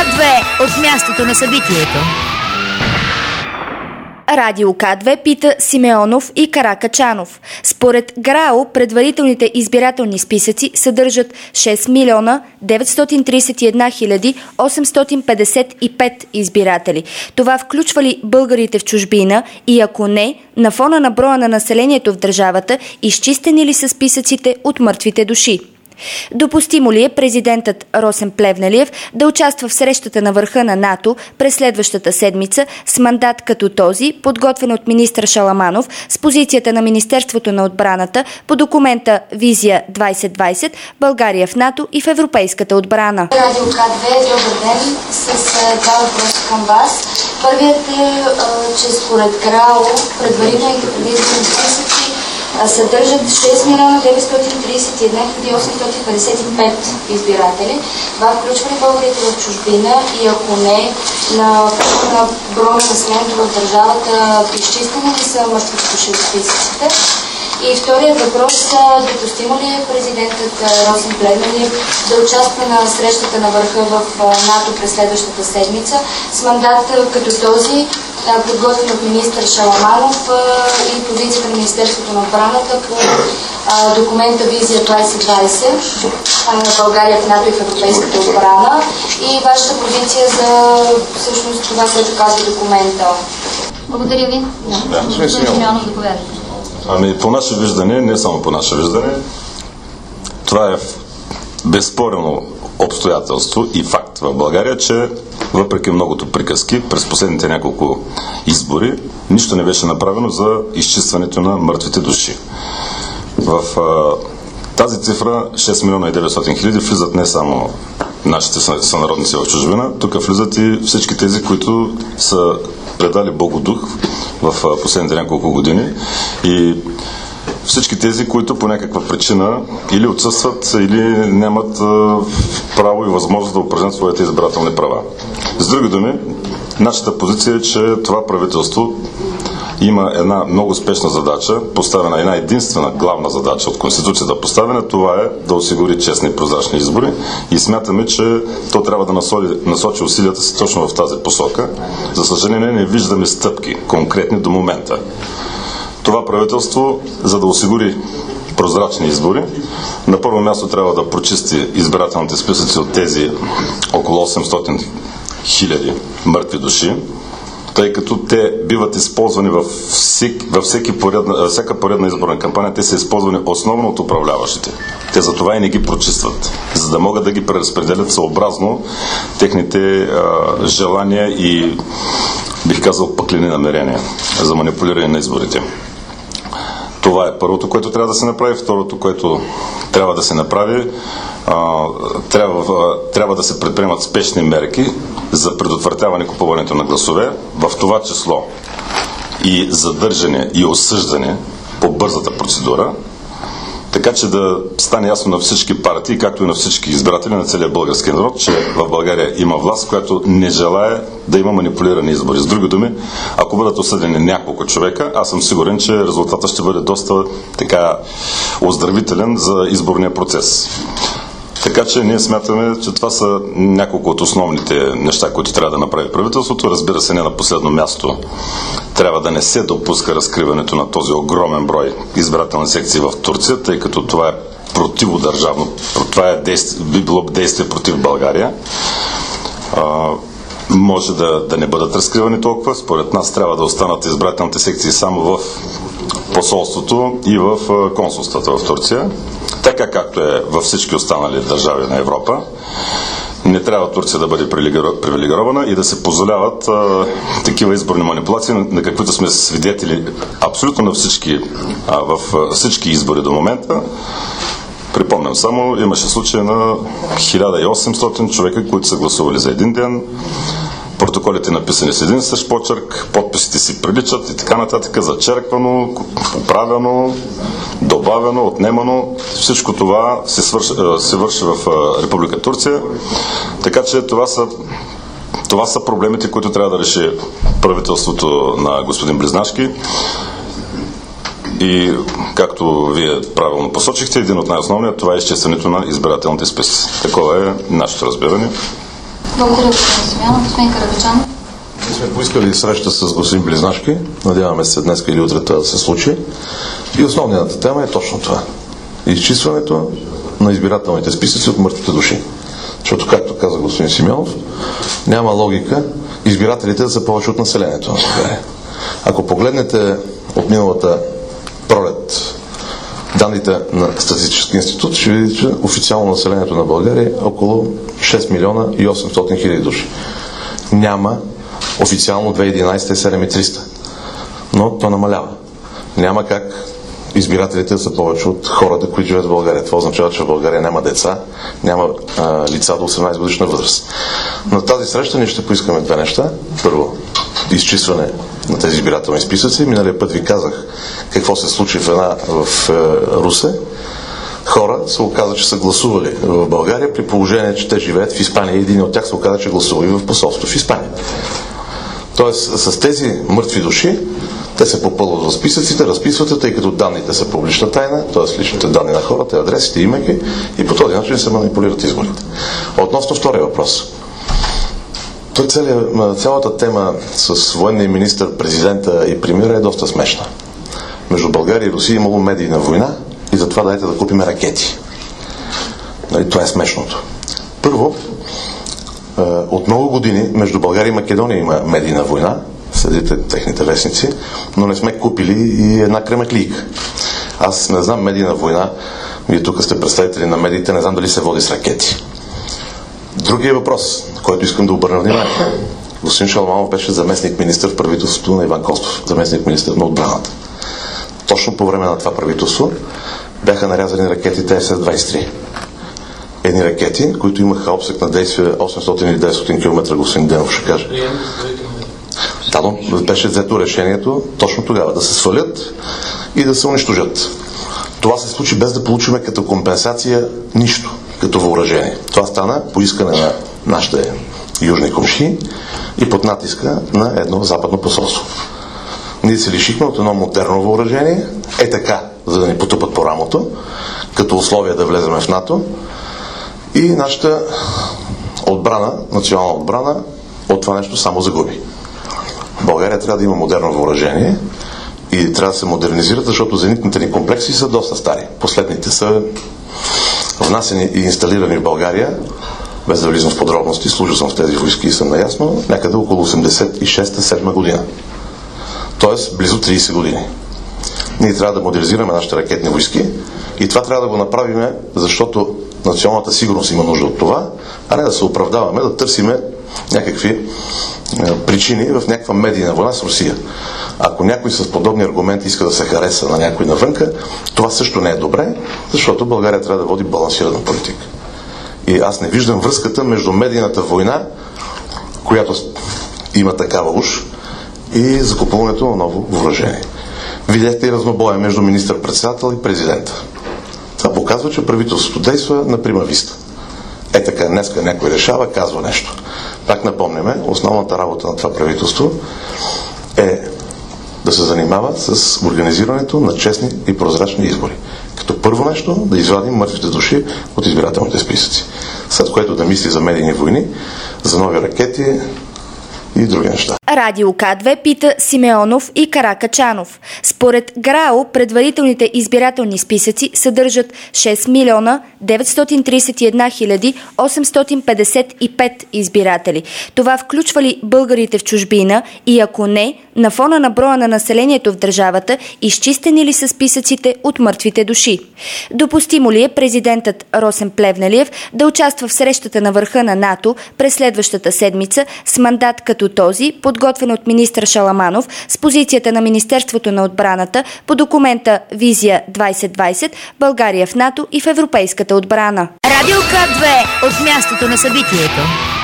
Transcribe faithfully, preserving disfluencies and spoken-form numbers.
две от мястото на събитието. Радио К две пита Симеонов и Каракачанов. Според ГРАО, предварителните избирателни списъци съдържат шест милиона деветстотин тридесет и една хиляди осемстотин петдесет и пет избиратели. Това включва ли българите в чужбина и ако не, на фона на броя на населението в държавата, изчистени ли са списъците от мъртвите души? Допустимо ли е президентът Росен Плевнелиев да участва в срещата на върха на НАТО през следващата седмица с мандат като този, подготвен от министър Шаламанов с позицията на Министерството на отбраната по документа Визия двайсет двайсет България в НАТО и в европейската отбрана? Радио К две, добър ден, с два въпроса към вас. Първият е, че според ГРАО предварителните предизборни списъци съдържат шест милиона деветстотин тридесет и една хиляди осемстотин петдесет и пет избиратели. Това включва ли българите в чужбина и ако не, на, на броя на населението в държавата изчистени ли са мъртвите души от списъците? И вторият въпрос, допустимо ли е президентът Росен Плевнелиев да участва на срещата на върха в НАТО през следващата седмица с мандат като този, подготвен от министър Шаламанов и позицията на Министерството на отбраната по документа Визия двайсет двайсет България в НАТО и в европейската отбрана и вашата позиция за всъщност това, което казва документа? Благодаря ви. Да, Симеонов, заповядайте. Ами по наше виждане, не само по наше виждане, това е безспорено обстоятелство и факт в България, че въпреки многото приказки през последните няколко избори, нищо не беше направено за изчистването на мъртвите души. В а, тази цифра шест милиона и деветстотин хиляди влизат не само нашите сънародници в чужбина, тук влизат и всички тези, които са предали Богодух в последните няколко години и всички тези, които по някаква причина или отсъстват, или нямат право и възможност да упражнят своите избирателни права. С други думи, нашата позиция е, че това правителство има една много спешна задача, поставена една единствена главна задача от Конституцията поставена, това е да осигури честни и прозрачни избори и смятаме, че то трябва да насочи, насочи усилията си точно в тази посока. За съжаление не виждаме стъпки конкретни до момента. Това правителство, за да осигури прозрачни избори, на първо място трябва да прочисти избирателните списъци от тези около осемстотин хиляди мъртви души, тъй като те биват използвани във, всек, във всеки поредна, всяка поредна изборна кампания, те са използвани основно от управляващите. Те за това и не ги прочистват, за да могат да ги преразпределят съобразно техните а, желания и, бих казал, пъклени намерения за манипулиране на изборите. Това е първото, което трябва да се направи. Второто, което трябва да се направи, а, трябва, трябва да се предприемат спешни мерки за предотвратяване купуването на гласове, в това число и задържане и осъждане по бързата процедура, така че да стане ясно на всички партии, както и на всички избиратели на целия български народ, че в България има власт, която не желае да има манипулирани избори. С други думи, ако бъдат осъдени няколко човека, аз съм сигурен, че резултатът ще бъде доста така оздравителен за изборния процес. Така че ние смятаме, че това са няколко от основните неща, които трябва да направи правителството. Разбира се, не на последно място трябва да не се допуска разкриването на този огромен брой избирателни секции в Турция, тъй като това е противодържавно, това е действие, би било действие против България. А, може да, да не бъдат разкривани толкова. Според нас трябва да останат избирателните секции само в посолството и в консулствата в Турция, така както е във всички останали държави на Европа. Не трябва Турция да бъде привилегирована и да се позволяват а, такива изборни манипулации, на, на каквито сме свидетели абсолютно на всички, а, в а, всички избори до момента. Припомням само, имаше случай на хиляда и осемстотин човека, които са гласували за един ден. Протоколите написани с един същ почерк, подписите си приличат и така нататък, зачерквано, поправено, добавено, отнемано. Всичко това се, свърши, се върши в Република Турция. Така че това са, това са проблемите, които трябва да реши правителството на господин Близнашки. И както вие правилно посочихте, един от най-основният, това е изчистването на избирателните списъци. Такова е нашето разбиране. Благодаря, господин Симеонов. Господин Каракачанов. Ние сме поискали среща с господин Близнашки. Надяваме се днес или утре това да се случи. И основната тема е точно това. Изчистването на избирателните списъци от мъртвите души. Защото, както каза господин Симеонов, няма логика избирателите да са повече от населението на България. Ако погледнете от миналата пролет данните на Статистически институт, ще видите, че официално населението на България е около шест милиона и осемстотин хиляди души. Няма официално две хиляди и единадесета седем хиляди и триста. Но то намалява. Няма как избирателите да са повече от хората, които живеят в България. Това означава, че в България няма деца, няма а, лица до осемнадесет годишна възраст. На тази среща ние ще поискаме две неща. Първо, изчистване на тези избирателни списъци. Миналия път ви казах какво се случи в една в е, Русе. Хора се оказа, че са гласували в България, при положение, че те живеят в Испания. Един от тях се оказа, че гласува и в посолство в Испания. Тоест, с тези мъртви души, те се попълват в списъците, разписват, тъй като данните са публична тайна, т.е. личните данни на хората, адресите, имейки, и по този начин се манипулират изборите. Относно втория въпрос. Той целият, цялата тема с военния министър, президента и премиера е доста смешна. Между България и Русия имало медийна война и затова дайте да купим ракети. Нали, това е смешното. Първо, от много години между България и Македония има медийна война, следите техните вестници, но не сме купили и една кремаклийка. Аз не знам медийна война, вие тук сте представители на медиите, не знам дали се води с ракети. Другия въпрос, който искам да обърна внимание. Господин Шаламанов беше заместник министър в правителството на Иван Костов, заместник министър на отбраната. Точно по време на това правителство бяха нарязани ракетите Ес Ес двадесет и три. Едни ракети, които имаха обсек на действие осемстотин или деветстотин километра, господин Денов ще каже. Да, но беше взето решението точно тогава да се свалят и да се унищожат. Това се случи без да получим като компенсация нищо, като въоръжение. Това стана по искане на нашите южни комши и под натиска на едно западно посолство. Ние се лишихме от едно модерно въоръжение, е така, за да ни потупат по рамото, като условие да влезем в НАТО, и нашата отбрана, национална отбрана, от това нещо само загуби. България трябва да има модерно въоръжение и трябва да се модернизират, защото зенитните ни комплекси са доста стари. Последните са внасени и инсталирани в България, без да влизам в подробности, служил съм в тези войски и съм наясно, някъде около осемдесет и шеста седма година. Тоест близо тридесет години. Ние трябва да модернизираме нашите ракетни войски и това трябва да го направим, защото националната сигурност има нужда от това, а не да се оправдаваме, да търсиме някакви е, причини в някаква медийна война с Русия. Ако някой с подобни аргументи иска да се хареса на някой навънка, това също не е добре, защото България трябва да води балансирана политика. И аз не виждам връзката между медийната война, която има такава уж, и закупуването на ново въоръжение. Видяхте и разнобоя между министър-председател и президента. Това показва, че правителството действа на прима виста. Е така, днеска някой решава, казва нещо. Пак напомняме, основната работа на това правителство е да се занимава с организирането на честни и прозрачни избори. Като първо нещо да извадим мъртвите души от избирателните списъци. След което да мисли за медийни войни, за нови ракети и други неща. Радио К две пита Симеонов и Каракачанов. Според ГРАО, предварителните избирателни списъци съдържат шест милиона деветстотин тридесет и една хиляди осемстотин петдесет и пет избиратели. Това включва ли българите в чужбина и ако не, на фона на броя на населението в държавата, изчистени ли са списъците от мъртвите души? Допустимо ли е президентът Росен Плевнелиев да участва в срещата на върха на НАТО през следващата седмица с мандат като този, подготвен от министър Шаламанов с позицията на Министерството на отбраната по документа Визия двадесет двадесет България в НАТО и в европейската отбрана? Радио К две от мястото на събитието.